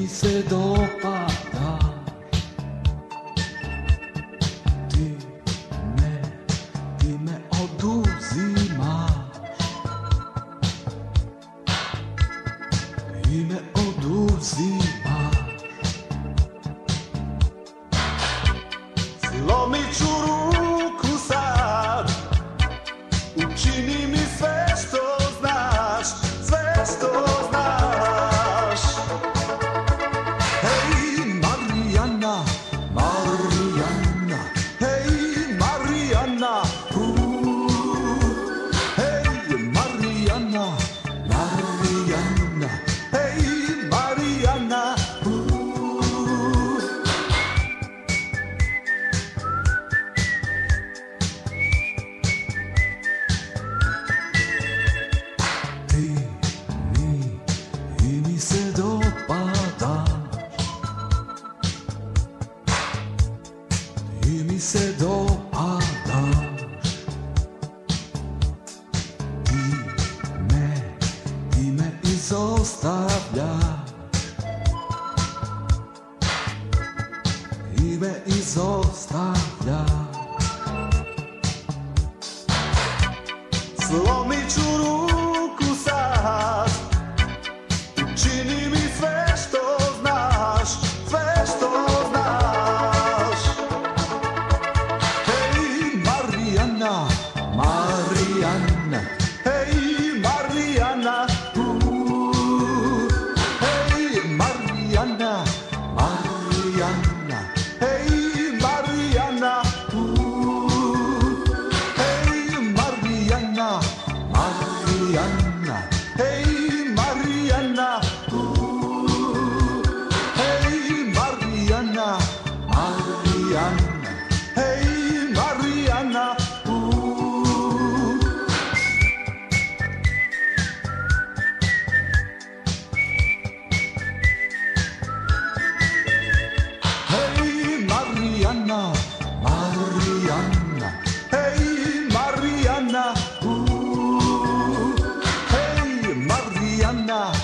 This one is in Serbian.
mi se dopada. Ti me oduzimaš. Ti me oduzimaš. Slomit ću ruku sad, učini mi sve što znaš, sve što znaš. Hej Marijana, Marijana, Hej Marijana, hej Marijana, Marijana, hej Marijana. ti mi se dopadaš. Ti mi se dopadaš. Ti me izostavljaš. Ti me izostavljaš. Slomit ću ruku sad, učini mi sve što znaš, sve što znaš. Hej Marijana, Marijana, Hej Marijana, hej Marijana, Marijana, hej Marijana, hej Marijana, Marijana, hej Marijana, hej Marijana, Marijana, hej Marijana. hej Marijana, Marijana, Hej Marijana, hej Marijana.